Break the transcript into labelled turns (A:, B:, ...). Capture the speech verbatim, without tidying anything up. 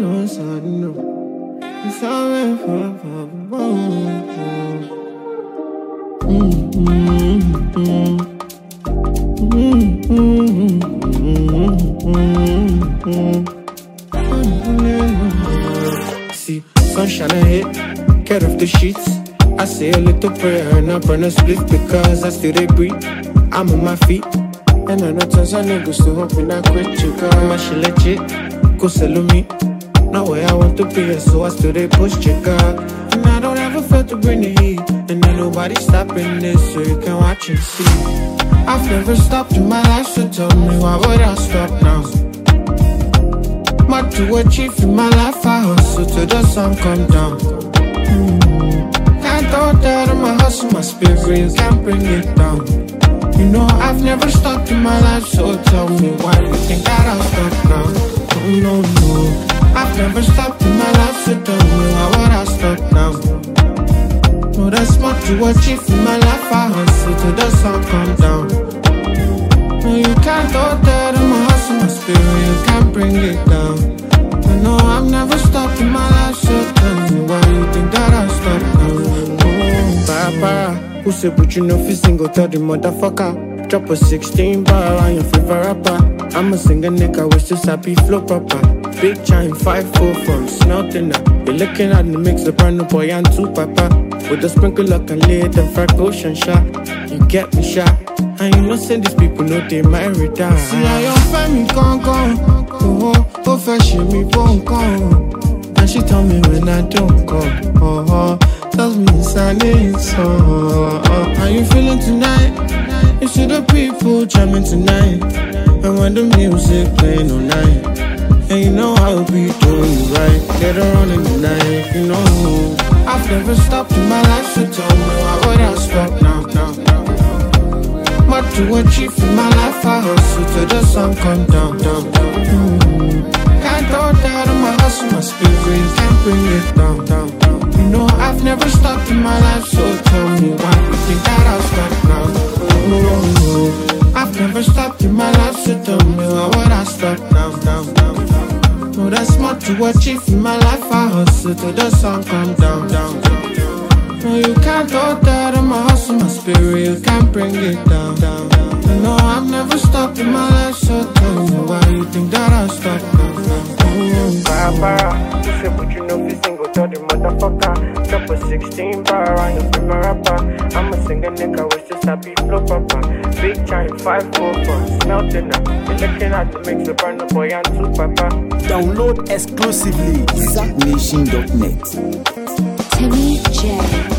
A: know, so I know. It's all for See, sunshine ahead, get off the sheets. I say a little prayer and I burn a split because I still they breathe. I'm on my feet, and I know tons of niggas still hoping I quit you, girl. My shit legit, go sell me. Not where I want to be, so I still they push you, girl. And I don't ever feel to bring the heat, and ain't nobody stopping this, so you can watch and see. I've never stopped in my life, so tell me why would I stop now? Much to achieve in my life, I hustle till the sun come down. Mm. Can't throw that on my hustle, my spirit, you can't bring it down. You know I've never stopped in my life, so tell me why you think that I'll stop now? Oh no, no, I've never stopped in my life, so tell me why would I stop now? No, that's much to achieve in my life, I hustle till the sun come down. No, you can't throw that on my hustle, my spirit, you can't bring it down. I know I've never stopped in my life, so tell me why you think that I'll stop now? Oh, para, para. Who say but you know if you single, tell the motherfucker. Drop a sixteen bar on your favorite rapper. I'm a singer nigga with just happy flow proper. Big giant five four from smelting up. You're looking at the mix, the brand new boy and two papa. With a sprinkle of and lay the frack ocean shot. You get me shot. And you know say these people know they married down. See how your family gone gone. Oh oh, fashion me won't come. And she tell me when I don't go. Oh oh, tells me it's an so. Oh, how you feeling tonight? You see the people jamming tonight. And when the music playing all night. And you know I'll be doing you right. Later on in the night, you know I've never stopped in my life, so tell me why would I stop now, now, now. Much to achieve in my life, I hustle till the sun come down, down, down. Mm. Can't throw that on my hustle, my spirit, can't bring it down, down, down. You know I've never stopped in my life, so tell me why you think that I'll stop now. Oh, oh, I've never stopped in my life, so tell me why would I stop now, down, down. No, that's much to achieve in my life, I hustle till the sun come down, down, down. No, you can't throw that on my hustle, my spirit, you can't bring it down, down, down. You know I've never stopped in my life, so tell me why you think that I'll stop now, now. Oh, para, para, you say but you know if you single, tell the motherfucker. Drop a sixteen bar on your favorite rapper. I'm a singer nigga with just happy flow papa. Big giant five four from smelting up. You're looking at the mix, the brand new boy and two papa.
B: Download exclusively zack nation dot net.
C: Timmy J.